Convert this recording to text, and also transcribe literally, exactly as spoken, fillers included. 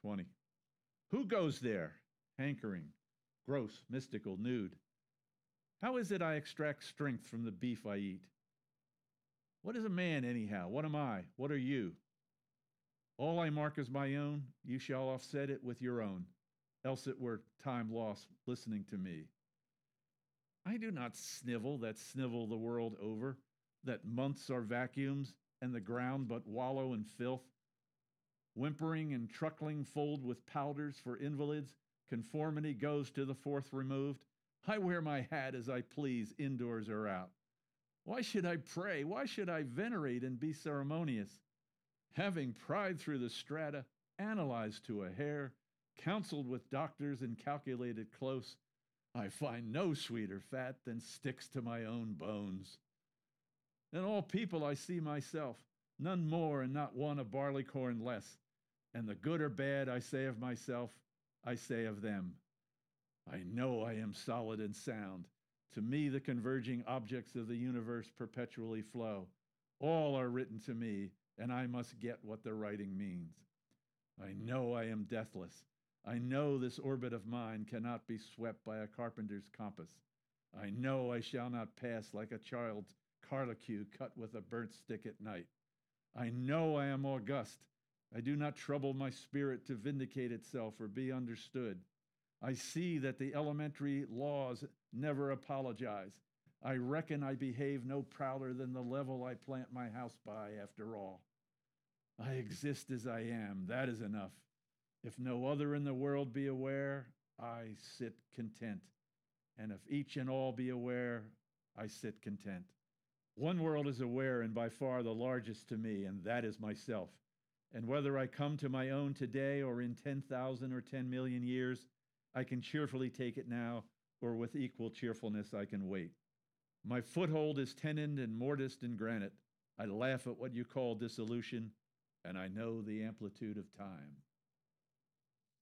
twenty. Who goes there? Hankering, gross, mystical, nude. How is it I extract strength from the beef I eat? What is a man, anyhow? What am I? What are you? All I mark as my own, you shall offset it with your own, else it were time lost listening to me. I do not snivel that snivel the world over, that months are vacuums, and the ground but wallow in filth. Whimpering and truckling fold with powders for invalids, conformity goes to the fourth removed. I wear my hat as I please, indoors or out. Why should I pray? Why should I venerate and be ceremonious? Having pried through the strata, analyzed to a hair, counseled with doctors and calculated close, I find no sweeter fat than sticks to my own bones. In all people I see myself, none more and not one a barleycorn less, and the good or bad I say of myself, I say of them. I know I am solid and sound. To me the converging objects of the universe perpetually flow. All are written to me, and I must get what the writing means. I know I am deathless. I know this orbit of mine cannot be swept by a carpenter's compass. I know I shall not pass like a child's carlicue cut with a burnt stick at night. I know I am august. I do not trouble my spirit to vindicate itself or be understood. I see that the elementary laws never apologize. I reckon I behave no prouder than the level I plant my house by, after all. I exist as I am, that is enough. If no other in the world be aware, I sit content. And if each and all be aware, I sit content. One world is aware, and by far the largest to me, and that is myself. And whether I come to my own today or in ten thousand or ten million years, I can cheerfully take it now, or with equal cheerfulness I can wait. My foothold is tenoned and mortised in granite. I laugh at what you call dissolution, and I know the amplitude of time.